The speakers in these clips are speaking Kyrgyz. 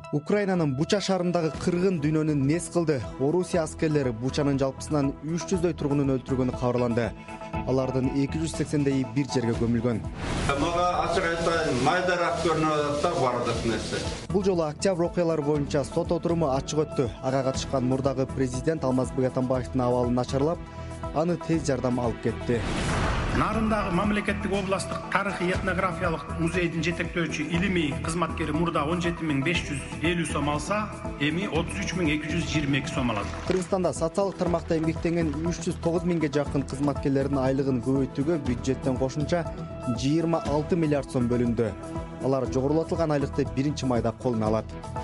Украинанын Буча шаарындагы кыргын дүйнөнүн нес кылды. Орусия аскерлери Бучанын жалпысынан 300дөй тургунун өлтүргөнү кабарланды. Алардын 280дөйү бир жерге көмүлгөн. Мага ачык айтайын, майдараак көрүнүп атат да бардык нерсе. Бул жолу октябрь окуялары боюнча сот отуруму ачык өттү. Ага катышкан мурдагы президент Алмазбек Атамбаевдин абалы начарлап, аны тез жардам алып кетти. Нарындагы мамлекеттик областтык тарыхый этнографиялык музейдин жетектөөчү илимий кызматкери мурда 17.550 сом алса, эми 33.222 сом алат. Кыргызстанда социалдык тармакта эмгектенген 309 миңге жакын кызматкерлердин айлыгын көбөйтүүгө бюджеттен кошумча 26 миллиард сом бөлүндү. Алар жогорулатылган айлыкты 1-майда колуна алат.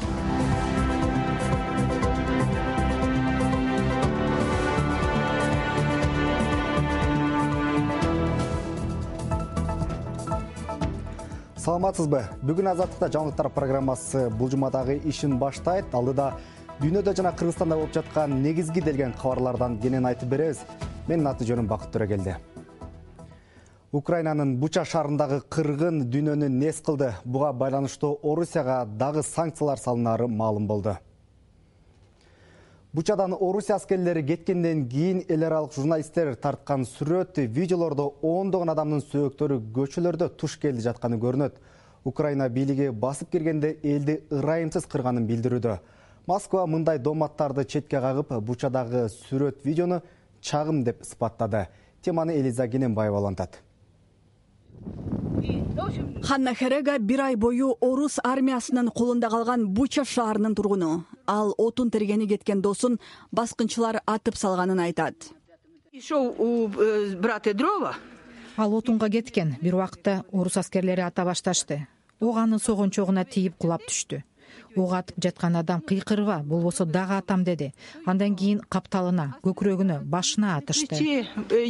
Саламатсызбы? Бүгүн Азаттыкта жаңылыктар программасы бул жумадагы ишин баштайт. Алдыда дүйнөдө жана Кыргызстанда болуп жаткан негизги делген кабарлардан кенен айтып беребиз. Менин аты жөнүм Бакыт Төрөгелди. Украинанын Буча шаарындагы кыргын дүйнөнү нес кылды. Буга байланыштуу Орусияга дагы санкциялар салынары маалым болду. Бучадан Орусия аскерлери кеткенден кийин эл аралык журналисттер тарткан сүрөт, видеолордо ондогон адамдын сөөктөрү көчөлөрдө туш келди жатканы көрүнөт. Украина бийлиги басып киргенде элди ырайымсыз кырганын билдирүүдө. Москва мындай доматтарды четке кагып, Бучадагы сүрөт, видеону чагым деп сыпаттады. Теманы Элиза Кененбаева улантат. Ханна Херега бир ай бою орус армиясынын колунда калган Буча шаарынын тургуну. Ал отун тергени кеткен досун баскынчылар атып салганын айтат. Ал отунга кеткен, бир убакта орус аскерлери ата башташты. Ок анын согончогуна тийип кулап түштү. Ок атып жаткан адам кыйкырба, болбосо дагы атам деди. Андан кийин капталына, көкүрөгүнө, башына атышты.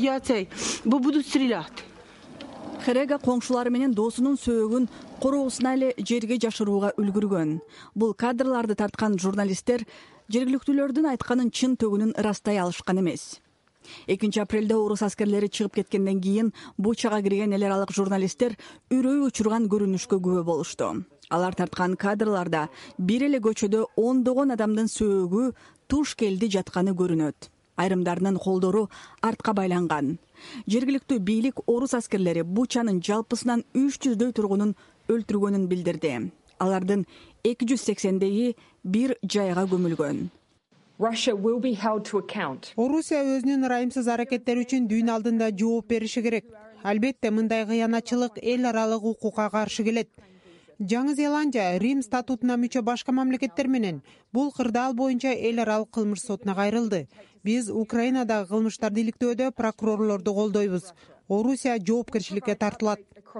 Херега коңшулары менен досунун сөөгүн короосуна эле жерге жашырууга үлгүргөн. Бул кадрларды тарткан журналисттер жергиликтүүлөрдүн айтканын чын төгүнүн ырастай алышкан эмес. 2 апрелде орус аскерлери чыгып кеткенден кийин Бучага кирген эл аралык журналисттер үрөй учурган көрүнүшкө күбө болушту. Алар тарткан кадрларда бир эле көчөдө ондогон адамдын сөөгү туш келди жатканы көрүнөт. Айрымдарынын колдору артка байланган. Жергиликтүү бийлик орус аскерлери Бучанын жалпысынан 300дөй тургунун өлтүргөнүн билдирди. Алардын 280дөйү бир жайга көмүлгөн. Орусия өзүнүн ырайымсыз аракеттери үчүн дүйнө алдында жооп бериши керек. Албетте мындай кыянатчылык эл аралык укукка каршы келет. Жаңы Зеландия Рим статутуна мүчө башка мамлекеттер менен бул кырдаал боюнча эл аралык кылмыш сотуна кайрылды. Биз Украинадагы кылмыштарды иликтөөдө прокурорлорду колдойбуз. Орусия жоопкерчиликке тартылат.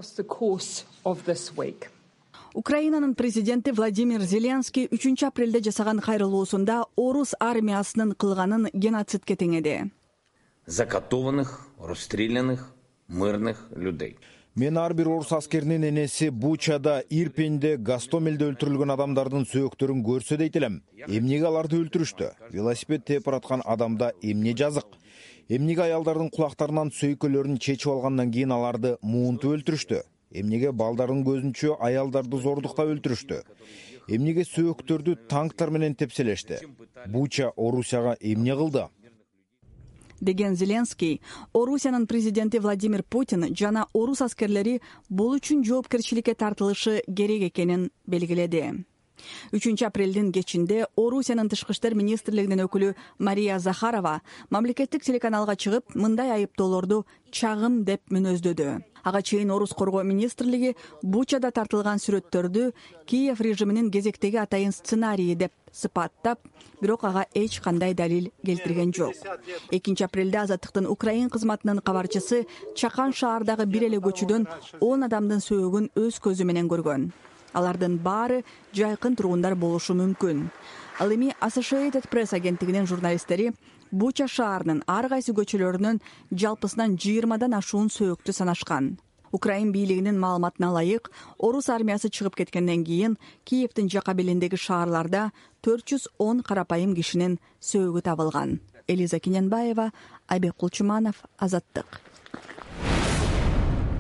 Украинанын президенти Владимир Зеленский 3 апрелде жасаган кайрылуусунда орус армиясынын кылганын геноцидке теңеди. Закатованных, расстрелянных мирных людей. Мен ар бир орус аскеринин энеси Бучада, Ирпенде, Гастомелде өлтүрүлгөн адамдардын сөөктөрүн көрсө дейт элем. Эмнеге аларды өлтүрүштү? Велосипед тээп бараткан адамда эмне жазык? Эмнеге аялдардын кулактарынан сөйкөлөрүн чечип алгандан кийин аларды муунтуп өлтүрүштү? Эмнеге балдардын көзүнчө аялдарды зордуктап өлтүрүштү? Эмнеге сөөктөрдү танктар менен тепселешти? Буча Орусияга эмне кылды? Деген Зеленский, Орусиянын президенти Владимир Путин жана орус аскерлери бул үчүн жоопкерчиликке тартылышы керек экенин белгиледи. 3 апрелдин кечинде Орусиянын тышкы иштер министрлигинин өкүлү Мария Захарова мамлекеттик телеканалга чыгып, мындай айыптоолорду чагым деп мүнөздөдү. Ага чейин орус коргоо министрлиги Бучада тартылган сүрөттөрдү Киев режиминин кезектеги атайын сценарийи деп сыпаттап, бирок ага эч кандай далил келтирген жок. 2 апрелде Азаттыктын Украин кызматынын кабарчысы Чакан шаардагы бир эле көчөдөн 10 адамдын сөөгүн өз көзү менен көргөн. Алардын баары жайкын тургундар болушу мүмкүн. Ал эми Associated Press агенттигинин журналисттери Буча шаарынын ар кайсы көчөлөрүнөн жалпысынан 20дан ашуун сөөктү санашкан. Украин бийлигинин маалыматына ылайык, орус армиясы чыгып кеткенден кийин Киевдин жака белиндеги шаарларда 410 карапайым кишинин сөөгү табылган. Элиза Кененбаева, Айбек Кулчуманов, Азаттык.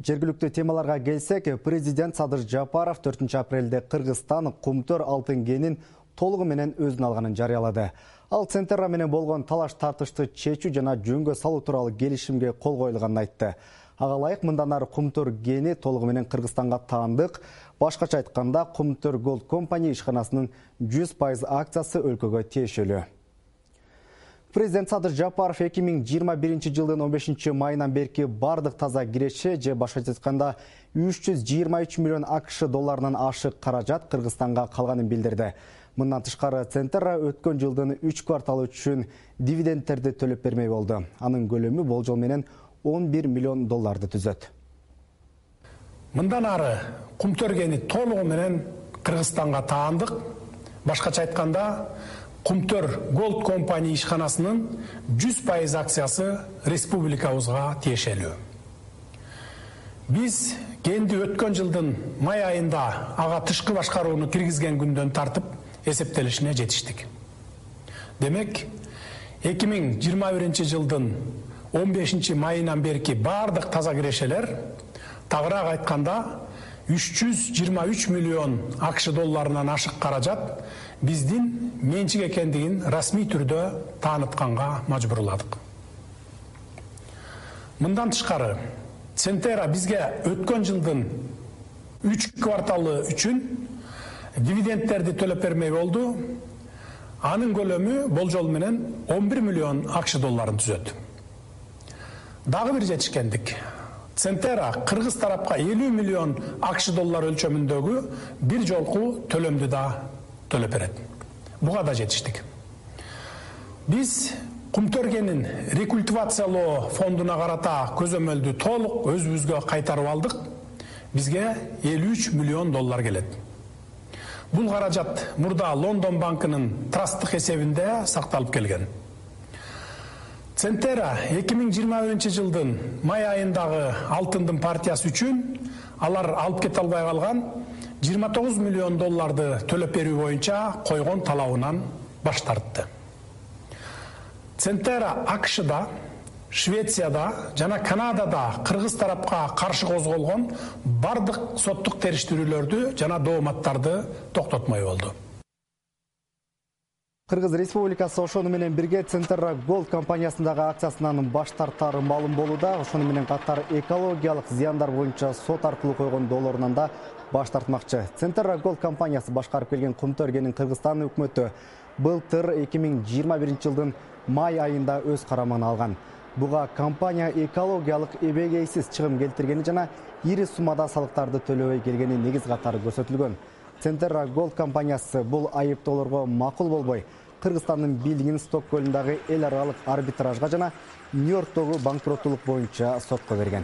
Жергілікті темаларға келсек, президент Садыр Жапаров 4 апрелде Кыргызстан Кумтөр алтын кенин толугу менен өзүнө алганын жарыялады. Ал Центерра менен болгон талаш тартышты чечүү жана жөнгө салуу тууралуу келишимге кол коюлганын айтты. Ага ылайык мындан ары Кумтөр кени толугу менен Кыргызстанга таандык. Башкача айтканда, Кумтөр Gold Company ишканасынын 100% акциясы өлкөгө тиешелүү. Президент Садыр Жапаров 2021 жылдын 15 майынан берки бардык таза киреше же башкача айтканда 323 миллион АКШ долларынан ашык каражат Кыргызстанга калганын билдирди. Мындан тышкары Центерра өткөн жылдын 3 кварталы үчүн дивидендтерди төлөп бермей болду. Анын көлөмү болжол менен 11 миллион долларды түзөт. Мындан ары Кумтөр кени толугу менен Кыргызстанга таандык. Башкача айтканда, Кумтөр Gold Company ишканасынын 100% акциясы республикабызга тиешелүү. Биз кенди өткөн жылдын май айында ага тышкы башкарууну киргизген күндөн тартып эсептелишине жетиштик. Демек, 2021 жылдын 15 майынан берки бардык таза кирешелер, тагыраак айтканда 323 миллион АКШ долларынан ашык каражат биздин менчик экендигин расмий түрдө таанытканга мажбурладык. Мындан тышкары, Центерра бизге өткөн жылдын 3 кварталы үчүн дивидендтерди төлөп бермей болду. Анын көлөмү болжол менен 11 миллион АКШ долларын түзөт. Дагы бир жетишкендик. Центерра Кыргыз тарапка 50 миллион АКШ доллар өлчөмүндөгү бир жолку төлөмдү да төлөп берет. Буга да жетиштик. Биз Кумтөр кенин рекультивациялоо фондуна карата көзөмөлдү толук өзүбүзгө кайтарып алдык. Бизге 53 миллион доллар келет. Бул каражат мурда Лондон банкынын трасттык эсебинде сакталып келген. Центерра 2021 жылдын май айындагы алтындын партиясы үчүн алар алып кете албай калган 29 миллион долларды төлөп берүү боюнча койгон талабынан баш тартты. Центерра АКШда, Швецияда жана Канадада Кыргыз тарапка каршы козголгон бардык соттук териштирүүлөрдү жана дооматтарды токтотмой болду. Кыргыз Республикасы ошону менен бирге Центерра Gold компаниясындагы акциясынан баш тартары маалым болууда. Ошону менен катар экологиялык зыяндар боюнча сот аркылуу койгон доолорунан да баш тартмакчы. Центерра Gold компаниясы башкарып келген Кумтөр кенин Кыргызстан өкмөтү былтыр 2021 жылдын май айында өз карамагына алган. Буга компания экологиялык эбегейсиз чыгым келтиргени жана ири суммада салыктарды төлөбөй келгени негиз катары көрсөтүлгөн. Центерра Gold компаниясы бул айыптоолорго макул болбой, Кыргызстандын бийлигин Сток көлүндөгү эл аралык арбитражга жана Нью-Йорктогу банкроттулук боюнча сотко берген.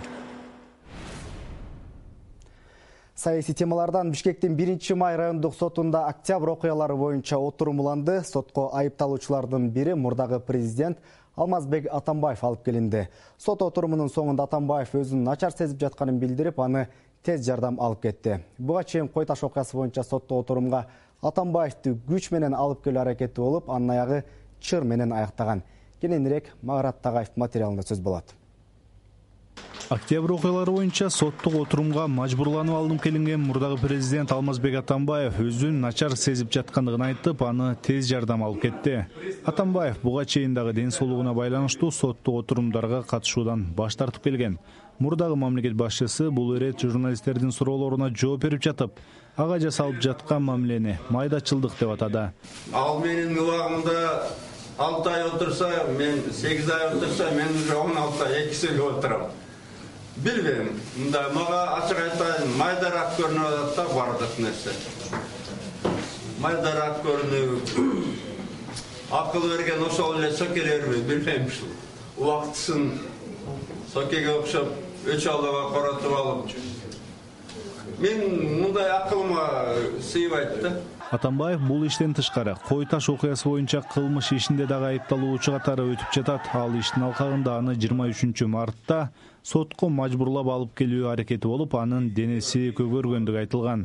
Саясий темалардан Бишкектин 1 май райондук сотунда октябрь окуялары боюнча отурум уланды. Сотко айыпталуучулардын бири мурдагы президент Алмазбек Атамбаев алып келинди. Сот отурумунун соңунда Атамбаев өзүн начар сезип жатканын билдирип, аны тез жардам алып кетти. Буга чейин Кой Таш окуясы боюнча сотто отурумга Атамбаевди күч менен алып келүү аракети болуп, анын аягы чыр менен аяктаган. Кененирээк Маграт Тагаев материалында сөз болот. Октябрь окуялары боюнча соттук отурумга мажбурланып алынып келинген мурдагы президент Алмазбек Атамбаев өзүн начар сезип жаткандыгын айтып, аны тез жардам алып кетти. Атамбаев буга чейин дагы ден соолугуна байланыштуу соттук отурумдарга катышуудан баш тартып келген. Мурдагы мамлекет башчысы бул ирет журналисттердин суроолоруна жооп берип жатып, ага жасалып жаткан мамилени майдачылдык деп атады. Ал менин убагымда 6 ай отурса, мен 8 ай отурса, мен уже 16 ай 2 сөйлөп отурам. Билбейм, мында мага ачык айтайын, майдараак көрүнүп атат да бардык нерсе. Майдараак көрүнүп, акыл берген ошол эле сокелерби, билбейм ушул. Убактысын сокеге окшоп, өч алдыга каратып алып. Мен мындай акылыма сыйбайт да. Атамбаев бул иштен тышкары Кой Таш окуясы боюнча кылмыш ишинде дагы айыпталуучу катары өтүп жатат. Ал иштин алкагында аны 23 мартта сотко мажбурлап алып келүү аракети болуп, анын денеси көгөргөндүгү айтылган.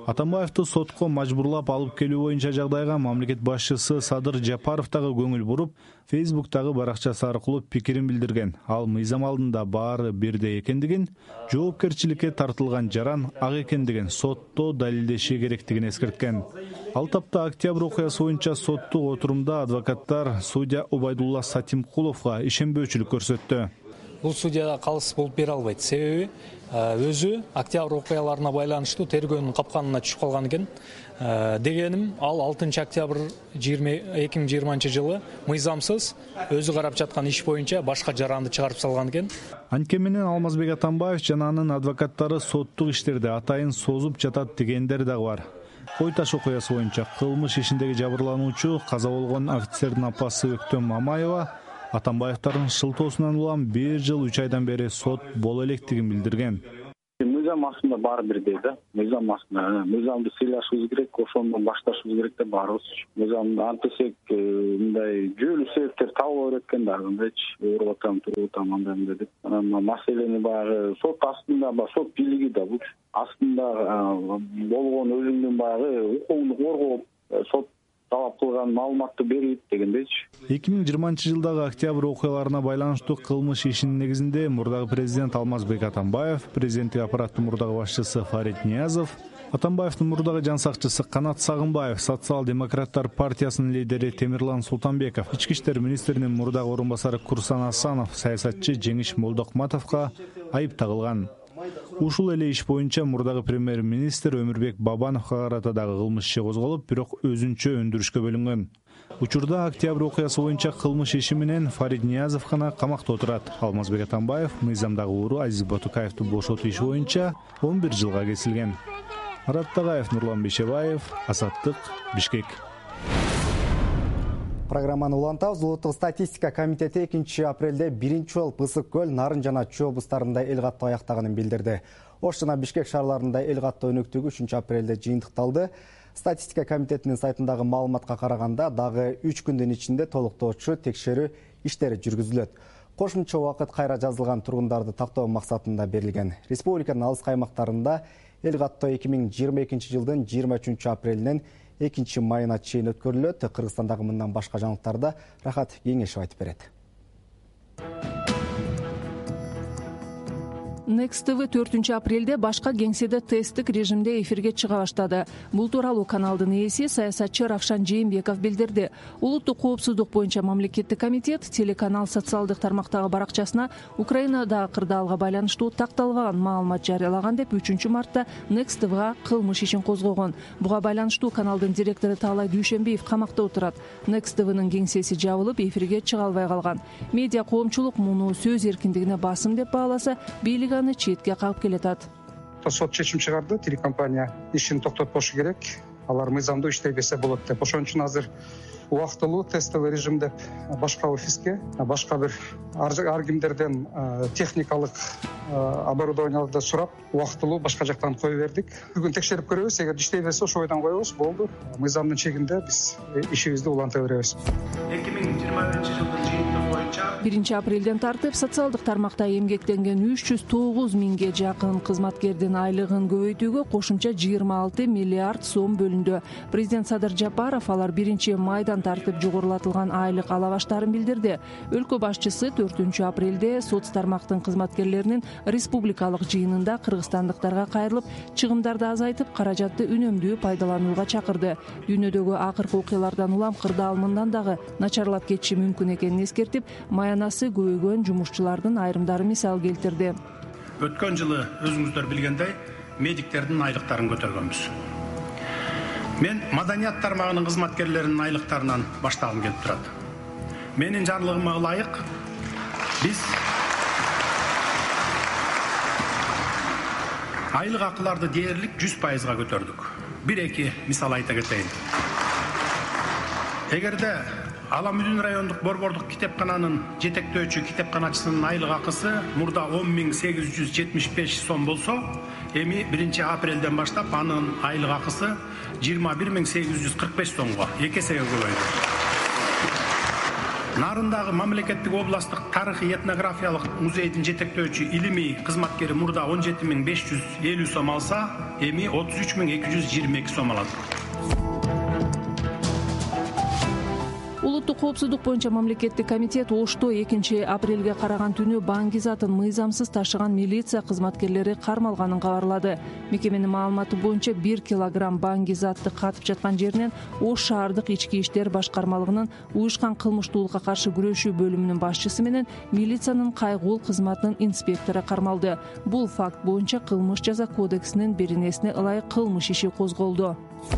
Атамбаевди сотко мажбурлап алып келүү боюнча жагдайга мамлекет башчысы Садыр Жапаров дагы көңүл буруп, Facebook'тагы баракчасы аркылуу пикирин билдирген. Ал мыйзам алдында баары бирдей экендигин, жоопкерчиликке тартылган жаран ак экендигин сотто далилдеши керектигин эскерткен. Ал тапта октябрь окуясы боюнча соттук отурумда адвокаттар судья Убайдулла Сатимкуловго ишенбөөчүлүк көрсөттү. Бул судья калыс болуп бере албайт. Себеби өзү октябрь окуяларына байланыштуу тергөөнүн капканына түшүп калган экен. Дегеним, ал 6 октябрь 2020 жылы мыйзамсыз өзү карап жаткан иш боюнча башка жаранды чыгарып салган экен. Анткени менен Алмазбек Атамбаев жана анын адвокаттары соттук иштерди атайын созуп жатат дегендер дагы бар. Кой таш окуясы боюнча кылмыш ишиндеги жабырлануучу каза болгон офицердин апасы Өктөм Мамаева Атамбаевдардын шылтоосунан улам 1 жыл 3 айдан бери сот боло электигин билдирген. Мыйзам астында баары бирдей да. Мыйзам астында мыйзамды сыйлашыбыз керек, ошондон башташыбыз керек да баарыбыз. Мыйзамды антесек мындай жүйөлүү себептер табыла берет экен да, мындайчы ооруп атам, туруп атам андай деп. Анан маселени баягы сот астында, сот бийлиги да бул астында болгон өзүңдүн баягы укугуңду коргоп, сот талап кылган маалыматты берип дегендейчи. 2020 жылдагы октябрь окуяларына байланыштуу кылмыш ишинин негизинде мурдагы президент Алмазбек Атамбаев, президенттик аппараттын мурдагы башчысы Фарид Ниязов, Атамбаевдин мурдагы жан сакчысы Канат Сагынбаев, социал-демократтар партиясынын лидери Темирлан Султанбеков, ички иштер министринин мурдагы орун басары Курсан Асанов, саясатчы Жеңиш Молдокматовго айып тагылган. Ушул эле иш боюнча мурдагы премьер-министр Өмүрбек Бабановго карата дагы кылмыш иши козголуп, бирок өзүнчө өндүрүшкө бөлүнгөн. Учурда октябрь окуясы боюнча кылмыш иши менен Фарид Ниязов гана камакта отурат. Алмазбек Атамбаев мыйзамдагы ууру Азиз Батукаевди бошотуу иши боюнча 11 жылга кесилген. Марат Тагаев, Нурлан Бейшебаев, Азаттык, Бишкек. Программаны улантабыз. Улуттук статистика комитети 2 апрелде 1 жолу Ысык көл, Нарын жана Чүй облустарында эл каттоо аяктаганын билдирди. Ош жана Бишкек шаарларында эл каттоо өнүктүгү 3 апрелде жыйынтыкталды. Статистика комитетинин сайтындагы маалыматка караганда дагы 3 күндүн ичинде толуктоочу текшерүү иштери жүргүзүлөт. Кошумча убакыт кайра жазылган тургундарды тактоо максатында берилген. Республиканын алыс аймактарында эл каттоо 2022 жылдын 23 апрелинен 2 майына чейин өткөрүлөт. Кыргызстандагы мындан башка жаңылыктарда Рахат Кеңешев айтып берет. Next TV 4 апрелде башка кеңседе тесттик режимде эфирге чыга баштады. Бул тууралуу каналдын ээси саясатчы Равшан Жээнбеков билдирди. Улуттук коопсуздук боюнча мамлекеттик комитет телеканал социалдык тармактагы баракчасына Украинадагы кырдаалга байланыштуу такталбаган маалымат жарыялаган деп 3 мартта Next TVга кылмыш ишин козгогон. Буга байланыштуу каналдын директору Таалай Дүйшөнбиев камакта отурат. Next TVнын кеңсеси жабылып, эфирге чыга албай калган. Медиа коомчулук муну сөз эркиндигине басым деп бааласа, бийлик аны четке кагып келатат. Сот чечим чыгарды, телекомпания ишин токтотпошу керек. Алар мыйзамдуу иштей берсе болот деп. Ошон үчүн азыр убактылуу тестовый режимде башка офиске, башка бир ар кимдерден техникалык оборудованияларды сурап, убактылуу башка жактан кое бердик. Бүгүн текшерип көрөбүз, эгер иштей берсе ошо бойдон коебуз, болду. Мыйзамдын чегинде биз ишибизди уланта беребиз. 2021 жылдын жыйынтыгы боюнча 1 апрелден тартып социалдык тармакта эмгектенген 309 миңге жакын кызматкердин айлыгын көбөйтүүгө кошумча 26 миллиард сом бөлүндү. Президент Садыр Жапаров алар 1 майдан тартып жогорулатылган айлык ала баштаарын билдирди. Өлкө башчысы 4 апрелде соц тармактын кызматкерлеринин республикалык жыйынында кыргызстандыктарга кайрылып, чыгымдарды азайтып, каражатты үнөмдүү пайдаланууга чакырды. Дүйнөдөгү акыркы окуялардан улам кырдаал мындан дагы начарлап кетиши мүмкүн экенин эскертип, маянасы көбөйгөн жумушчулардын айрымдары мисал келтирди. Өткөн жылы өзүңүздөр билгендей, медиктердин айлыктарын көтөргөнбүз. Мен маданият тармагынын кызматкерлеринин айлыктарынан баштагым келип турат. Менин жарлыгыма ылайык биз айлык акыларды дээрлик 100%га көтөрдүк. 1-2 мисал айта кетейин. Эгерде Аламүдүн райондук борбордук китепкананын жетектөөчү китепканачысынын айлык акысы мурда 10.875 сом болсо, эми 1 апрелден баштап анын айлык акысы 21.845 сомго 2 эсеге көбөйдү. Нарындагы мамлекеттик областтык тарыхый этнографиялык музейдин жетектөөчү илимий кызматкери мурда 17.550 сом алса, эми 33.222 сом алат. Улуттук коопсуздук боюнча мамлекеттик комитет Ошто 2 апрелге караган түнү Банги затын мыйзамсыз ташыган милиция кызматкерлери кармалганын кабарлады. Мекеменин маалыматы боюнча 1 килограмм банги затты катып жаткан жеринен Ош шаардык ички иштер башкармалыгынын уюшкан кылмыштуулукка каршы күрөшүү бөлүмүнүн башчысы менен милициянын кайгуул кызматынын инспектору кармалды. Бул факт боюнча кылмыш жаза кодексинин беренесине ылайык кылмыш иши козголду.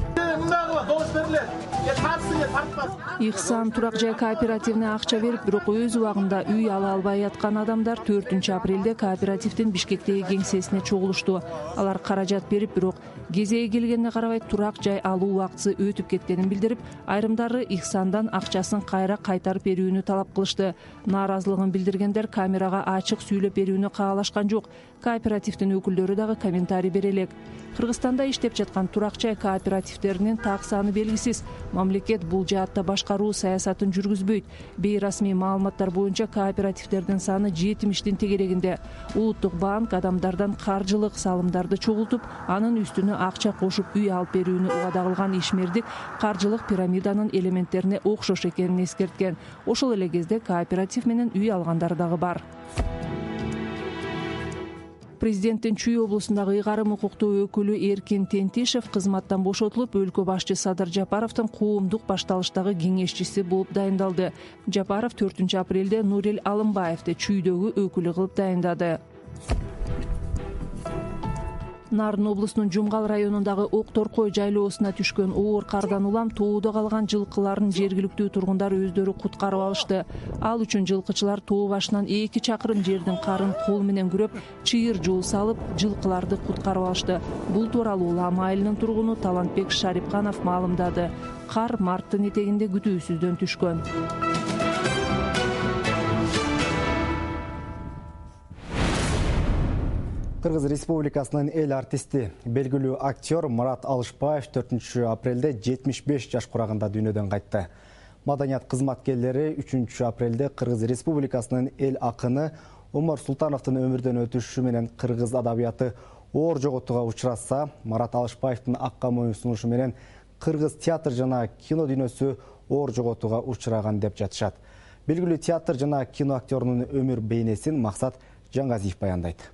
Ихсан турак жай кооперативине акча берип, бирок өз убагында үй ала албай аткан адамдар 4 апрелде кооперативдин Бишкектеги кеңсесине чогулушту. Алар каражат берип, бирок кезеги келгенине карабай турак жай алуу убактысы өтүп кеткенин билдирип, айрымдары Ихсандан акчасын кайра кайтарып берүүнү талап кылышты. Нааразылыгын билдиргендер камерага ачык сүйлөп берүүнү каалашкан жок. Кооперативдин өкүлдөрү дагы комментарий бере элек. Кыргызстанда иштеп жаткан турак жай кооперативдеринин так саны белгисиз. Мамлекет бул жаатта башкаруу саясатын жүргүзбөйт. Бейрасмий маалыматтар боюнча кооперативдердин саны 70-тин тегерегинде. Улуттук банк адамдардан каржылык салымдарды чогултуп, анын үстүнө акча кошуп үй алып берүүнү убада кылган ишмердик каржылык пирамиданын элементтерине окшош экенин эскерткен. Ошол эле кезде кооператив менен үй алгандар дагы бар. Президенттин Чүй облусундагы ыйгарым укуктуу өкүлү Эркин Тентишев кызматтан бошотулуп, өлкө башчы Садыр Жапаровдун коомдук башталыштагы кеңешчиси болуп дайындалды. Жапаров 4 апрелде Нурел Алымбаевди Чүйдөгү өкүлү кылып дайындады. Нарын облусунун Жумгал районундагы Окторкой жайлоосуна түшкөн оор кардан улам тоодо калган жылкыларын жергиликтүү тургундар өздөрү куткарып алышты. Ал үчүн жылкычылар тоо башынан 2 чакырым жердин карын кол менен күрөп, чыйыр жол салып, жылкыларды куткарып алышты. Бул тууралуу Улам айылынын тургуну Талантбек Шарипканов маалымдады. Кар марттын этегинде күтүүсүздөн түшкөн. Кыргыз Республикасынын эл артисти, белгилүү актер Марат Алышбаев 4 апрелде 75 жаш курагында дүйнөдөн кайтты. Маданият кызматкерлери 3 апрелде Кыргыз Республикасынын эл акыны Омар Султановдун өмүрдөн өтүшү менен кыргыз адабияты оор жоготууга учураса, Марат Алышбаевдин акка моюн сунушу менен кыргыз театр жана кино дүйнөсү оор жоготууга учураган деп жатышат. Белгилүү театр жана кино актерунун өмүр бейнесин Максат Жаңгазиев баяндайт.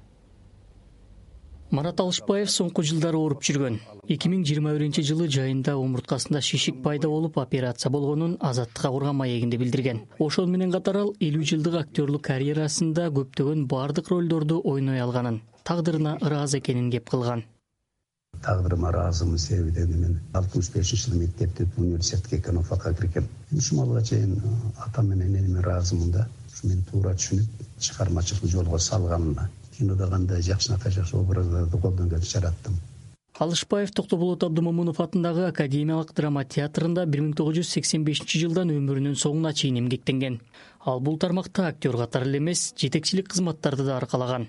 Марат Алышбаев соңку жылдары ооруп жүргөн. 2021 жылы жайында омурткасында шишик пайда болуп, операция болгонун Азаттыкка курган маегинде билдирген. Ошол менен катар ал 50 жылдык актерлук карьерасында көптөгөн бардык ролдорду ойной алганын, тагдырына ыраазы экенин кеп кылган. Тагдырыма ыраазымын, себеби мен 65-жылы мектепте университетке кино факка киргем. Ушумалга чейин атам менен энеме ыраазымын да. Мен туура түшүнүп, чыгармачылык жолго салганына. Кинода кандай жакшы образдарды колдонгон жараттым. Алышбаев Токтоболот Абдымомунов атындагы Академиялык драма театрында 1985 жылдан өмүрүнүн соңуна чейин эмгектенген. Ал бул тармакта актер катары эле эмес, жетекчилик кызматтарды да аркалаган.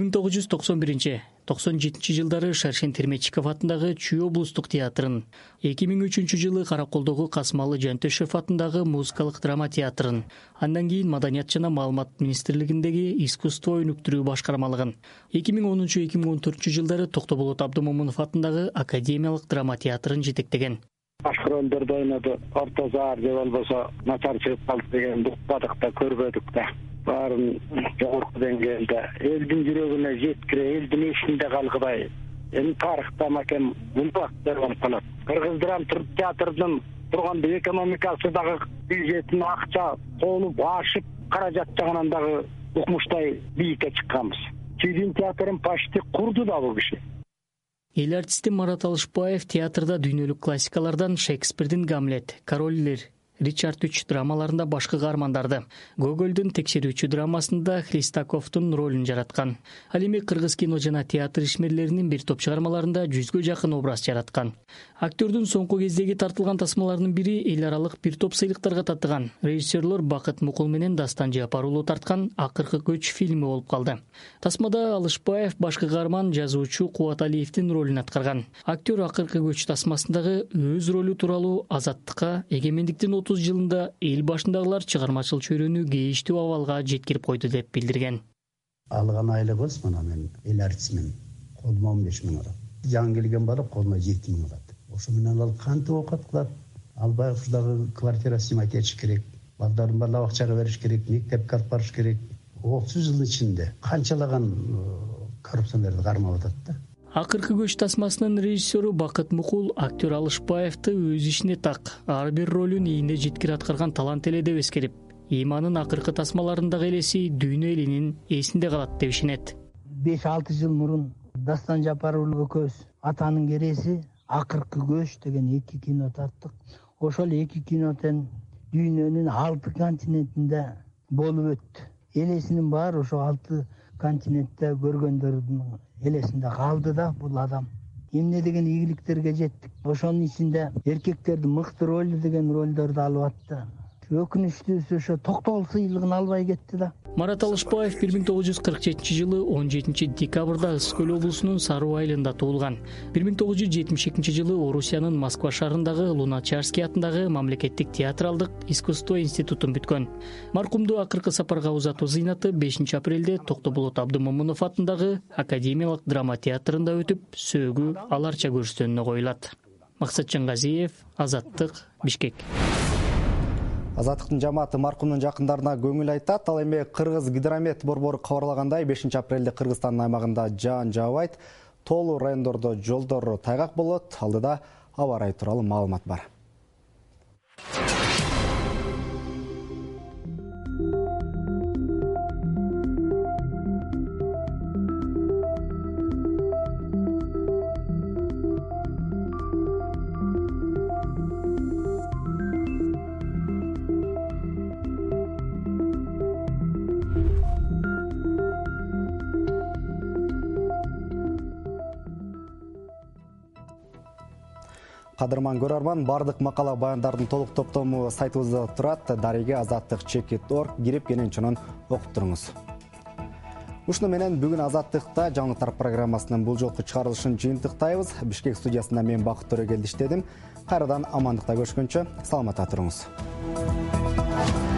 1991-97 жылдары Шаршен Терметчиков атындагы Чүй облустук театрын, 2003 жылы Караколдогу Касмалы Жантөшев атындагы музыкалык драма театрын, андан кийин Маданият жана маалымат министрлигиндеги искусство өнүктүрүү башкармалыгын, 2010-2014 жылдары Токтоболот Абдымомунов атындагы Академиялык драма театрын жетектеген. Башка ролдорду ойноду, орто заар же болбосо начар чыгып калды дегенди укпадык да, көрбөдүк да. Баарын жогорку деңгээлде элдин жүрөгүнө жеткире, элдин эсинде калгыбай, эми тарыхта макем мунбактар болуп калат. Кыргыз драма театрдын турганда экономикасы дагы бюджетин акча колуп ашып, каражат жагынан дагы укмуштай бийикке чыкканбыз. Чүйдүн театрын почти курду да бул киши. Эл артисти Марат Алышбаев театрда дүйнөлүк классикалардан Шекспирдин Гамлет, Король Лир, Ричард III драмаларында башкы каармандарды, Гогольдун Текшерүүчү драмасында Христаковдун ролун жараткан. Ал эми кыргыз кино жана театр ишмерлеринин бир топ чыгармаларында 100гө жакын образ жараткан. Актёрдун соңку кездеги тартылган тасмаларынын бири эл аралык бир топ сыйлыктарга татыган. Режиссерлор Бакыт Мукул менен Дастан Жапар уулу тарткан Акыркы көч фильми болуп калды. Тасмада Алышбаев башкы каарман жазуучу Кубат Алиевдин ролун аткарган. Актер Акыркы көч тасмасындагы өз ролу тууралуу Азаттыкка эгемендиктин 2030 жылында эл башындагылар чыгармачыл чөйрөнү кейиштүү абалга жеткирип койду деп билдирген. Алган айлыгыбыз мына мен эл артисимин. Колума 15 000 алат. Жаңы келген бала колуна 7 000 алат. Ошо менен ал кантип окат кылат? Албай ушундагы квартира снимать этиш керек. Балдарын бала акчага бериш керек, мектепке алып барыш керек. 30 жылдын ичинде канчалаган коррупцияларды кармап атат да. Акыркы көч тасмасынын режиссеру Бакыт Мукул актер Алышбаевди өз ишине так, ар бир ролун ийинде жеткире аткарган талант эле деп эскерип, Иманын акыркы тасмаларындагы элеси дүйнө элинин эсинде калат деп ишенет. 5-6 жыл мурун Дастан Жапаров экөөбүз Атанын кереси, Акыркы көч деген 2 кино тарттык. Ошол 2 кинодон дүйнөнүн 6 континентинде болуп өттү. Элесинин баары ошо 6 континентте көргөндөрдүн элесинде калды да бул адам. Эмне деген ийгиликтерге жеттик. Ошонун ичинде эркектердин мыкты ролу деген ролдорду алып атты. Өкүнүчтүүсү ошо токтогул сыйлыгын албай кетти да. Марат Алышбаев 1947 жылы 17 декабрда Ысык-Көл облусунун Саруу айылында туулган. 1972 жылы Орусиянын Москва шаарындагы Луначарский атындагы мамлекеттик театралдык искусство институтун бүткөн. Маркумду акыркы сапарга узатуу зыйнаты 5 апрелде Токтоболот Абдымомунов атындагы Академиялык драма театрында өтүп, сөөгү аларча көрсөтүүнү коюлат. Максат Чангазиев, Азаттык, Бишкек. Азаттыктын жамааты маркумдун жакындарына көңүл айтат. Ал эми Кыргыз гидромет борбору кабарлагандай 5 апрелде Кыргызстандын аймагында жаан жаабайт. Тоолуу райондордо жолдор тайгак болот. Алдыда аба ырайы тууралуу маалымат бар. Кадырман көрөрман, бардык макала баяндардын толук топтому сайтыбызда турат. Дареге azattik.org кирип кенен окуп туруңуз. Ушуну менен бүгүн Азаттыкта жаңылыктар программасынын бул жолку чыгарылышын жыйынтыктайбыз. Бишкек студиясында мен Бакыт Төрөгел иштедим. Кайрадан амандыкта көрүшкөнчө саламатта туруңуз.